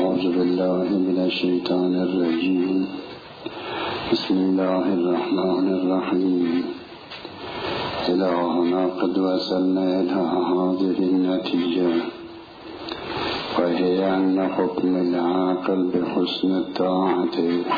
أعوذ بالله من الشيطان الرجيم. بسم الله الرحمن الرحيم. إلهنا قد وصلنا إلى هذه النتيجة، وهي أن حكم العاقل بحسن الطاعة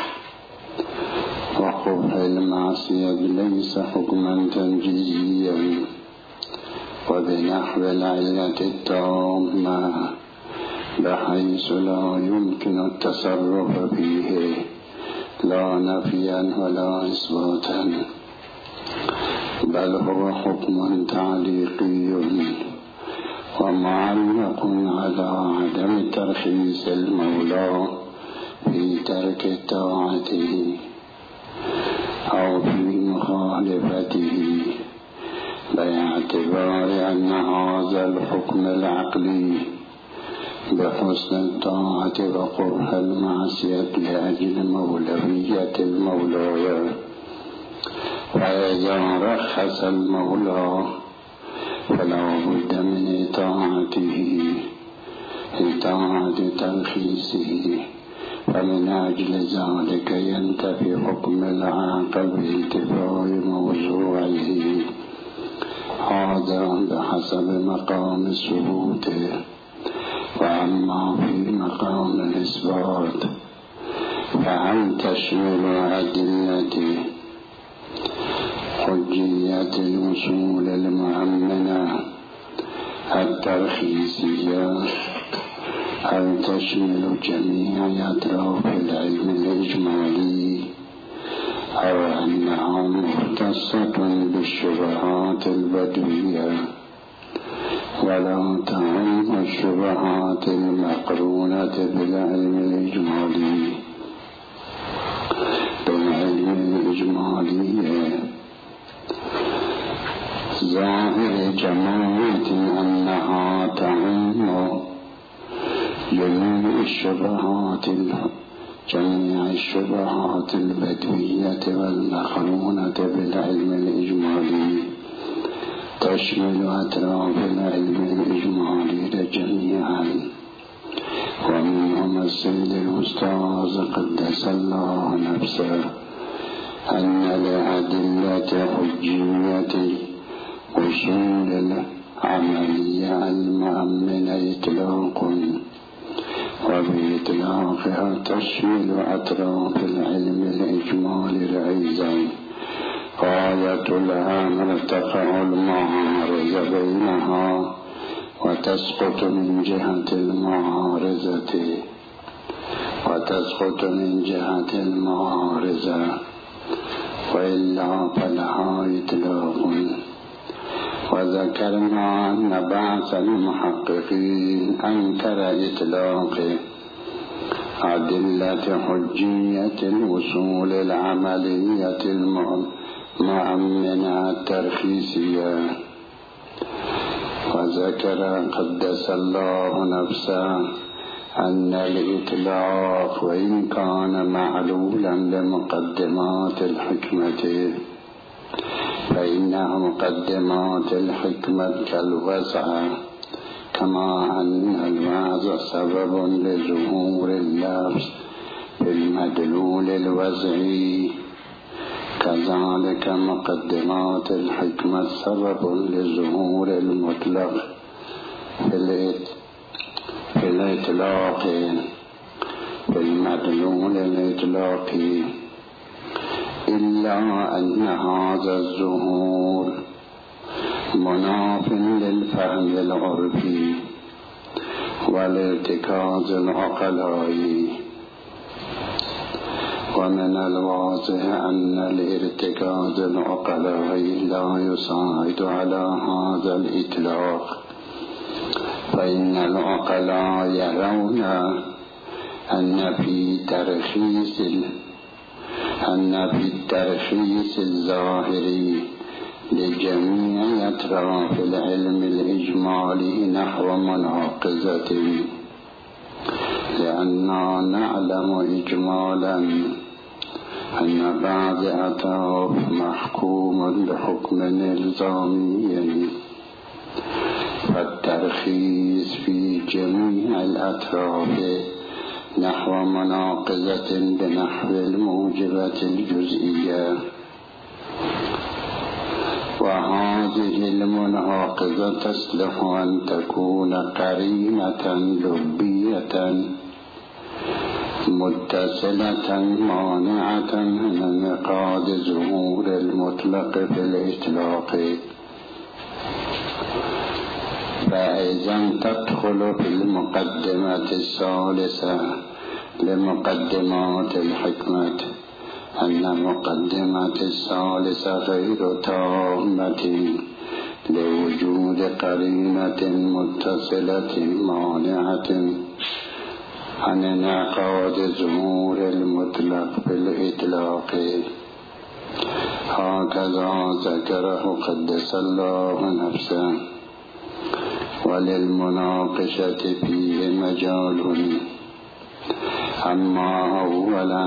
وقبح المعصية ليس حكما تنجيزيا، وبنحو العلة التامة بحيث لا يمكن التصرف فيه لا نفيا ولا إثباتا، بل هو حكم تعليقي ومعلق على عدم ترخيص المولى في ترك طاعته أو في مخالفته، باعتبار أن هذا الحكم العقلي بحسن الطاعة وقبح المعصية لأجل مولوية المولى، فإذا رخص المولى فلا بد من إطاعة ترخيصه، فمن أجل ذلك ينتفي حكم العاقل بانتفاء موضوعه، هذا بحسب مقام الثبوت. وأما في مقام الإثبات فهل تشمل أدلة حجية الوصول المؤمنة الترخيصية، هل تشمل جميع أطراف العلم الإجمالي، أو أنها مختصة بالشبهات البدوية ولا تعم الشبهات المقرونة بالعلم الإجمالي؟ بالعلم الإجمالي ظاهر جماعة أنها تعم جميع الشبهات البدوية والمقرونة بالعلم الإجمالي، تشمل أطراف العلم الإجمالي جميعا، ومنهم السيد الأستاذ قدس الله نفسه أن لأدلة حجية وصول العملية المؤمنة إطلاق، وبإطلاقها تشمل أطراف العلم الإجمالي أيضا، غاية الأمر تقع المعارضة بينها وتسقط من جهة المعارضة، وإلا فلها إطلاق. وذكرنا أن بعض المحققين أنكر إطلاق أدلة حجية الوصول العملية المؤمنة الترخيصية، وذكر قدس الله نفسه أن الإطلاق وإن كان معلولا لمقدمات الحكمة، فإن مقدمات الحكمة كالوسع، كما أن الوعظ سبب لظهور اللفظ بالمدلول الوضعي، كذلك مقدمات الحكمة سبب لظهور المطلق في الإطلاق بالمدلول الإطلاقي، إلا أن هذا الظهور مناف للفهم العرفي والارتكاز العقلائي، ومن الواضح أن الارتكاز العقلائي لا يساعد على هذا الإطلاق، فإن العقلاء يرون أن في الترخيص الظاهري لجميع أطراف العلم الإجمالي نحو مناقضة، لأننا نعلم إجمالا أن بعض أطراف محكوم بحكم نظامي، فالترخيص في جميع الأطراف نحو مناقضة بنحو الموجبة الجزئية. وهذه المناقضة تصلح أن تكون قرينة لبية متصلة مانعة من انعقاد ظهور المطلق في الإطلاق، فإذا تدخل في المقدمة الثالثة لمقدمات الحكمة أن مقدمة الثالثة غير تامة لوجود قرينة متصلة مانعة عن انعقاد ظهور المطلق في الإطلاق. هكذا ذكره قدس الله نفسه. وللمناقشة فيه مجال. أما أولا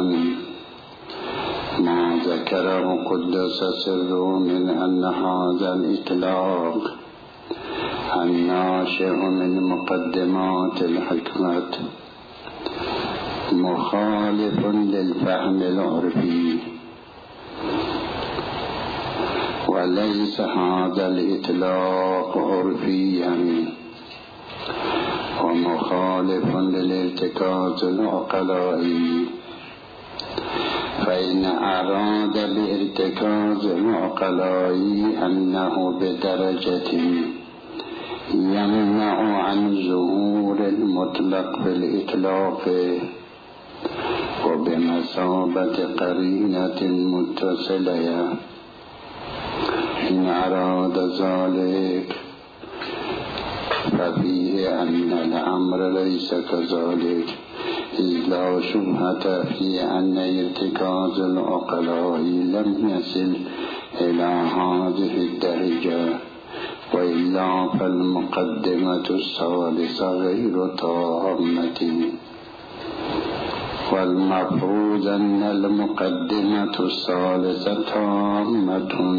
ما ذكره قدس سره من أن هذا الإطلاق الناشئ من مقدمات الحكمة مخالف للفهم العرفي، وليس هذا الإطلاق عرفيا ومخالف للارتكاز العقلائي. فإن أراد بارتكاز العقلائي أنه بدرجة يمنع عن ظهور المطلق في الإطلاق وبمثابة قرينة متصلة. إن أراد ذلك ففيه أن الأمر ليس كذلك، إذ لا شبهة في أن ارتكاز العقلاء لم يصل إلى هذه الدرجة، وإلا فالمقدمة الثالثة غير تامة. والمفروض أن المقدمة الثالثة تامة،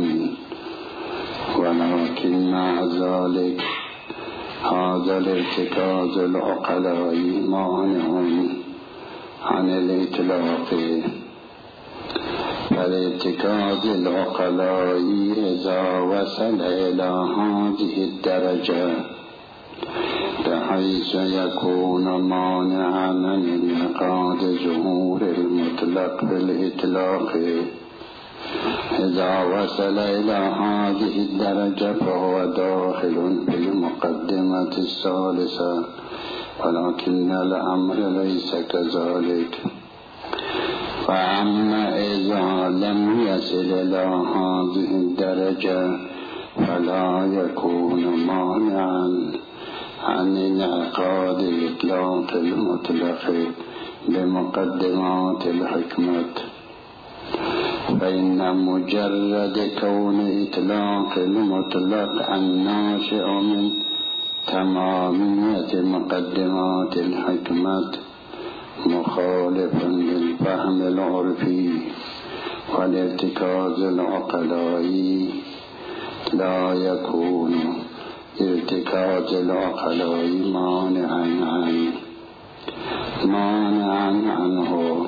ولكن مع ذلك هذا الارتكاز العقلاء مانع عن الإطلاق. فالارتكاز العقلاء إذا وصل إلى هذه الدرجة بحيث يكون مانعا عن انعقاد ظهور المطلق في الإطلاق، إذا وصل إلى هذه الدرجة فهو داخل في المقدمة الثالثة، ولكن الأمر ليس كذلك. فأما إذا لم يصل إلى هذه الدرجة فلا يكون مانعا عن انعقاد إطلاق المطلق بمقدمات الحكمة. فإن مجرد كون إطلاق المطلق الناشئ من تمامية مقدمات الحكمة مخالف للفهم العرفي والارتكاز العقلائي. لا يكون ارتكاز العقلائي مانعا عنه.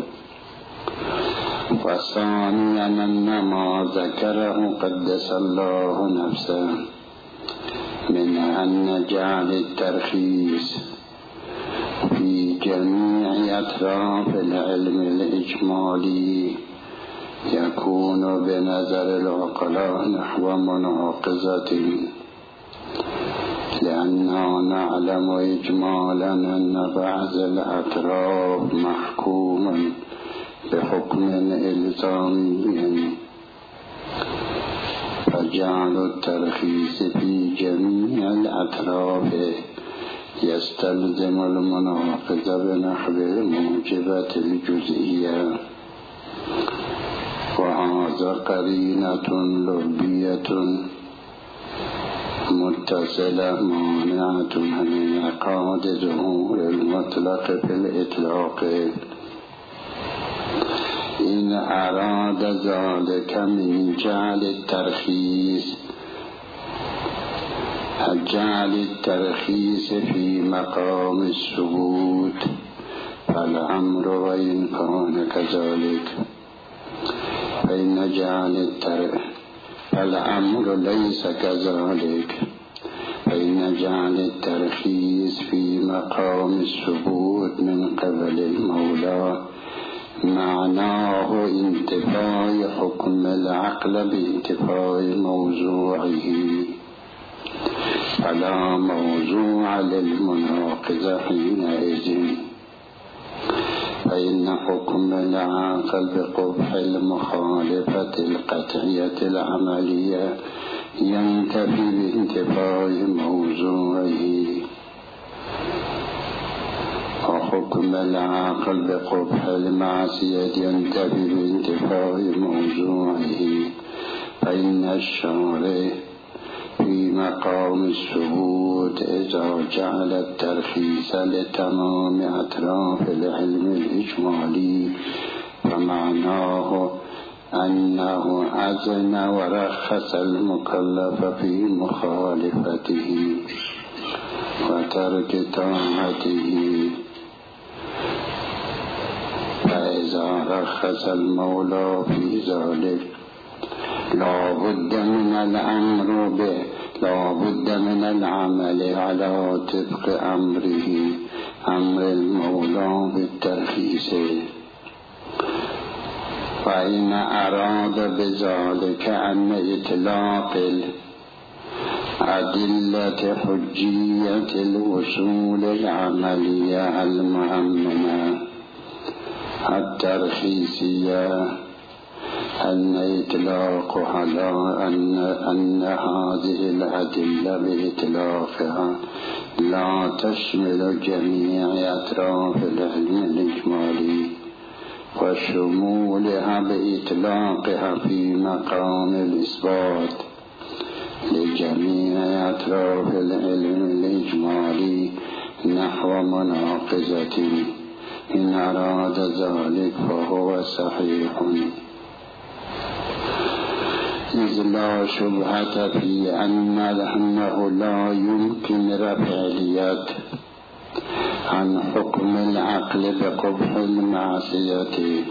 وثانيا أن ما ذكره قدس الله نفسه من أن جعل الترخيص في جميع أطراف العلم الإجمالي يكون بنظر العقلاء نحو مناقضة، لأننا نعلم إجمالا أن بعض الأطراف محكوم بحكم إلزامي، فجعل الترخيص في جميع الأطراف يستلزم المناقضة بنحو الموجبة الجزئية، وهذا قرينة لبية متصلة مانعة من انعقاد ظهور المطلق في الإطلاق. إن أراد ذلك من جعل الترخيص في مقام الثبوت، فالأمر وإن كان كذلك فإن فالأمر ليس كذلك، فإن جعل الترخيص في مقام الثبوت من قبل المولى معناه انتفاء حكم العقل بانتفاء موضوعه، فلا موضوع للمناقضة حينئذ، فإن حكم العقل بقبح المخالفة القطعية العملية ينتفي بانتفاء موضوعه، وحكم العقل بقبح المعصية ينتفي بانتفاء موضوعه، فإن الشارع في مقام الثبوت إذا جعل الترخيص لتمام أطراف العلم الإجمالي فمعناه أنه أذن ورخص المكلف في مخالفته وترك طاعته، فإذا رخص المولى في ذلك لا بد من العمل على طبق أمر المولى بالترخيص، فإن أراد بذلك أن إطلاق أدلة حجية الوصول العملية المؤمنة الترخيصية أن إطلاقها أن هذه الأدلة بإطلاقها لا تشمل جميع أطراف العلم الإجمالي، وشمولها بإطلاقها في مقام الإثبات لجميع أطراف العلم الإجمالي نحو مناقضة إن أراد ذلك فهو صحيح، إذ لا شبهة في أنه لا يمكن رفع اليد عن حكم العقل بقبح المعصية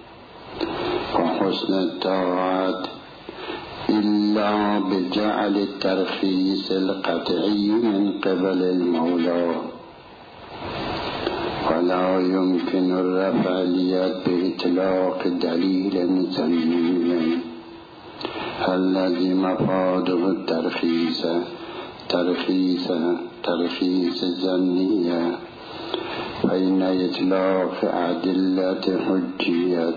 وحسن الطاعات إلا بجعل الترخيص القطعي من قبل المولى، ولا يمكن رفع اليد بإطلاق دليل ذمي الذي مفاده ترخيص الظنية، فإن إطلاق أدلة حجية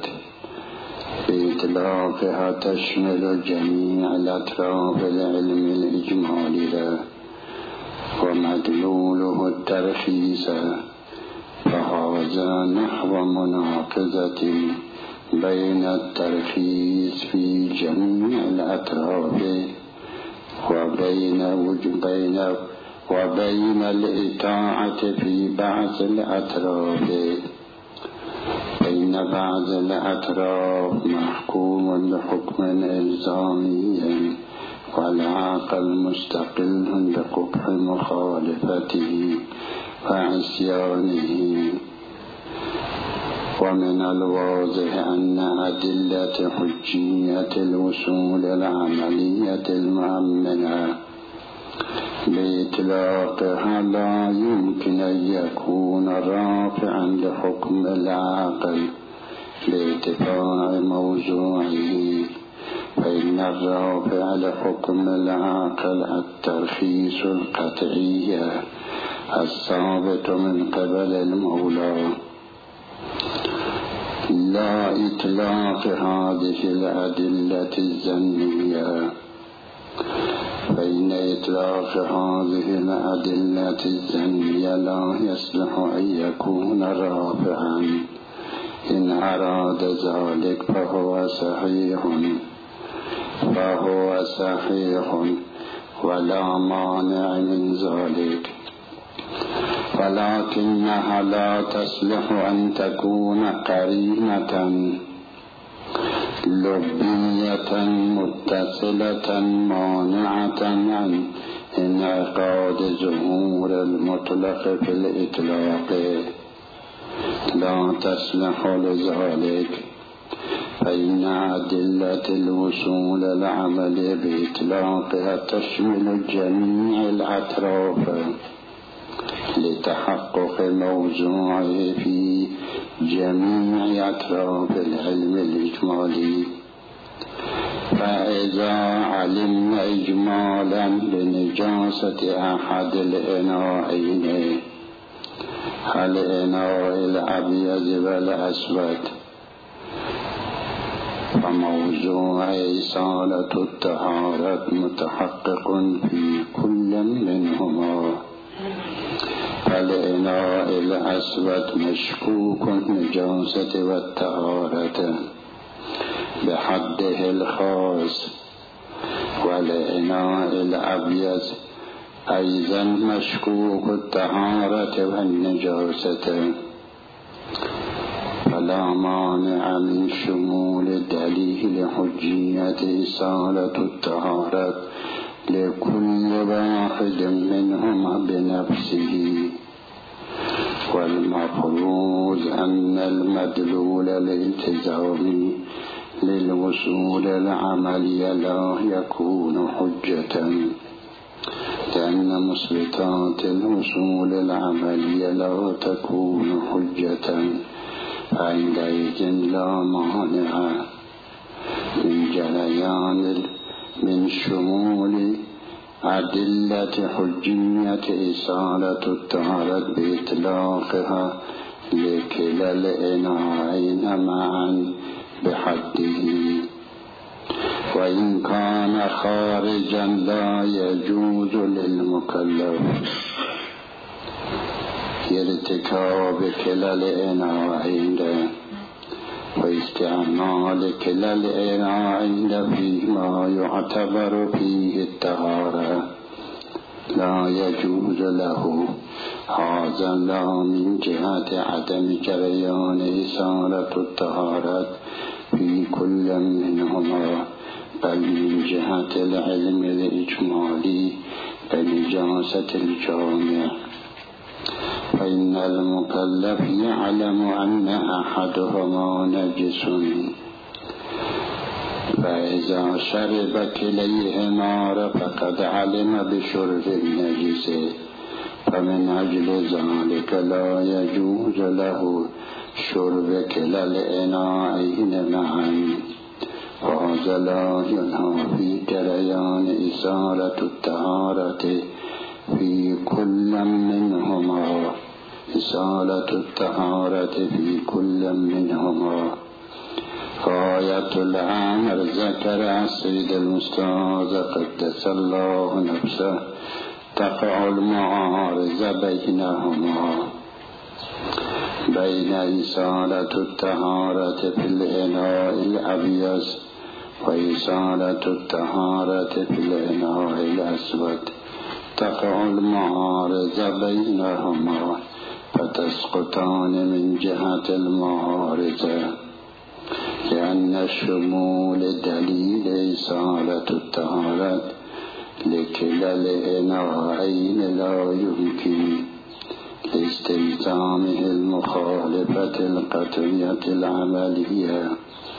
بإطلاقها تشمل جميع الأطراف العلم الإجمالي ومدلوله الترخيص، فهذا نحو مناقضة بين الترخيص في جميع الأطراف وبين الإطاعة في بعض الأطراف، بين بعض الأطراف محكوم بحكم إلزامي والعقل مستقل بقبح مخالفته وعصيانه. ومن الواضح أن أدلة حجية الوصول العملية المؤمنة بإطلاقها لا يمكن أن يكون رافعا لحكم العقل بارتفاع موضوعه، فإن الرافع لحكم العقل الترخيص القطعي الثابت من قبل المولى، لا إطلاق هذه الأدلة الظنية، فإن إطلاق هذه الأدلة الظنية لا يصلح أن يكون رافعا، إن أراد ذلك فهو صحيح ولا مانع من ذلك، ولكنها لا تصلح أن تكون قرينة لبية متصلة مانعة عن انعقاد ظهور المطلق في الإطلاق، لا تصلح لذلك، فإن أدلة الوصول العمل بإطلاقها تشمل جميع الأطراف لتحقق موضوعه في جميع أطراف العلم الإجمالي. فإذا علمنا إجمالا بنجاسة أحد الإناءين، الإناء الأبيض والأسود، فموضوع إزالة الطهارة متحقق في كل منهما. فالإناء الأسود مشكوك النجاسة والطهارة بحده الخاص، والإناء الأبيض أيضا مشكوك الطهارة والنجاسة، فلا مانع من شمول دليل حجية إزالة الطهارة لكل واحد منهما بنفسه. والمفروض أن المدلول الالتزامي للوصول العملي لا يكون حجة، لأن مثبتات الوصول العملي لا تكون حجة، فعندئذ لا مانع من جريان من شمول أدلة حجية إزالة الطهارة بإطلاقها لكلا الإناءين معا بحده. وإن كان خارجا لا يجوز للمكلف ارتكاب كلا الإناءين واستعمال كلا الإناءين فيما يعتبر فيه الطهارة لا يجوز له. هذا لا من جهة عدم جريان إزالة الطهارة في كل منهما، بل من جهة العلم الإجمالي بنجاسة الجامع. فإن المكلف يعلم أن أحدهما نجس، فإذا شرب كليهما فقد علم بشرب النجس، فمن أجل ذلك لا يجوز له شرب كلا الإناءين معا. وهذا لا ينهى في جريان إزالة الطهارة في كل منهما، إزالة الطهارة في كل منهما. غاية الأمر ذكر السيد الأستاذ قدس الله نفسه تقع المعارضة بينهما، بين إزالة الطهارة في الإناء الأبيض وإزالة الطهارة في الإناء الأسود. تقع المعارضة بينهما فتسقطان من جهة المعارضة، لأن شمول دليل إزالة الطهارة لكلا الإناءين لا يمكن لاستلزامه المخالفة القطعية العملية،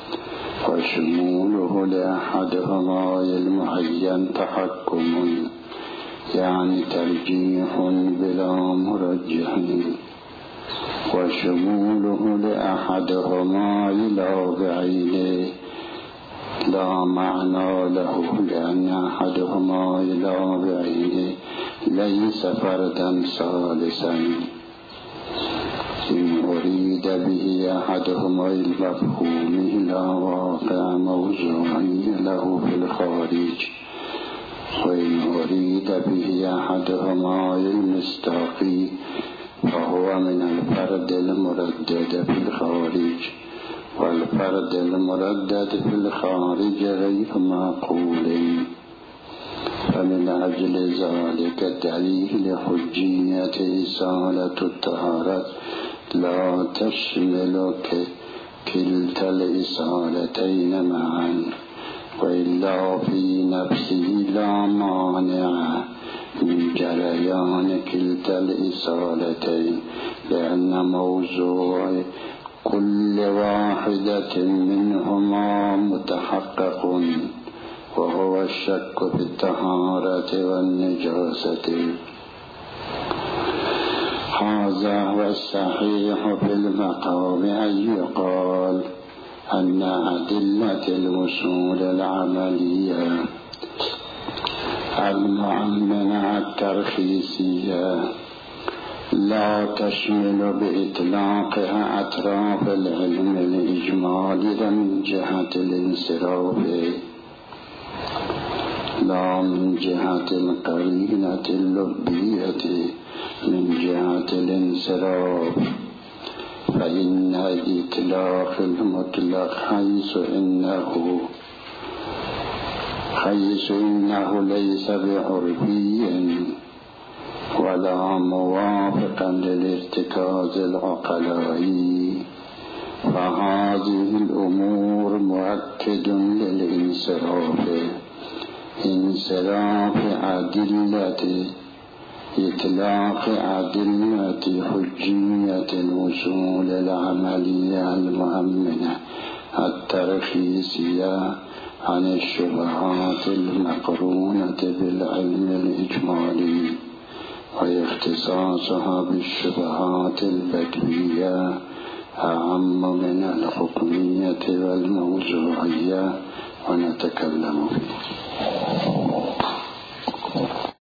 وشموله لأحدهما المعين تحكم، يعني ترجيح بلا مرجح، وشموله لأحدهما إلى بعينه لا معنى له، لأن أحدهما إلى بعينه ليس فردا ثالثا. إن أريد به أحدهما المفهوم لا واقع موضوعي له في الخارج، وإن أريد به أحدهما المصداقي فهو من الفرد المردد في الخارج، والفرد المردد في الخارج غير معقول. فمن أجل ذلك دليل حجية إزالة الطهارة لا تشمل كلتا الإزالتين معا، وإلا في نفسه لا مانع من جريان كلتا الإصالتين، لأن موضوع كل واحدة منهما متحقق، وهو الشك في الطهارة والنجاسة. هذا هو الصحيح في المقام أن يقال أن أدلة الوصول العملية المؤمنة الترخيصية لا تشمل بإطلاقها أطراف العلم الإجمالي من جهة الانصراف، لا من جهة القرينة اللبية من جهة الانصراف. فإن إطلاق المطلق حيث إنه ليس بعرفي ولا موافقا للارتكاز العقلائي، فهذه الأمور مؤكد انصراف أدلة إطلاق أدلة حجية الوصول العملية المؤمنة الترخيصية عن الشبهات المقرونة بالعلم الإجمالي، واختصاصها بالشبهات البدوية أعم من الحكمية والموضوعية، ونتكلم فيه.